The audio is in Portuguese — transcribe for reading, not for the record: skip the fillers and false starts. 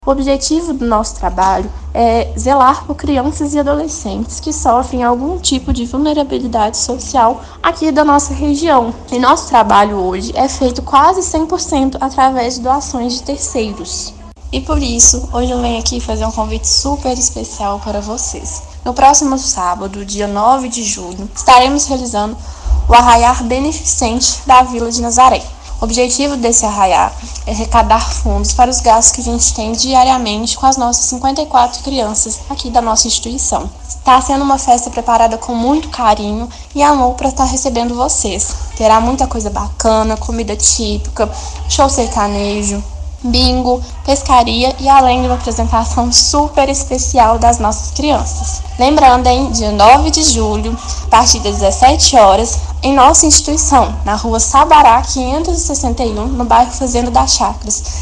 O objetivo do nosso trabalho é zelar por crianças e adolescentes que sofrem algum tipo de vulnerabilidade social aqui da nossa região. E nosso trabalho hoje é feito quase 100% através de doações de terceiros. E por isso, hoje eu venho aqui fazer um convite super especial para vocês. No próximo sábado, dia 9 de julho, estaremos realizando o Arraiar Beneficente da Vila de Nazaré. O objetivo desse arraiar é arrecadar fundos para os gastos que a gente tem diariamente com as nossas 54 crianças aqui da nossa instituição. Está sendo uma festa preparada com muito carinho e amor para estar recebendo vocês. Terá muita coisa bacana, comida típica, show sertanejo, bingo, pescaria e além de uma apresentação super especial das nossas crianças. Lembrando, dia 9 de julho, a partir das 17 horas, em nossa instituição, na rua Sabará 561, no bairro Fazenda das Chacras.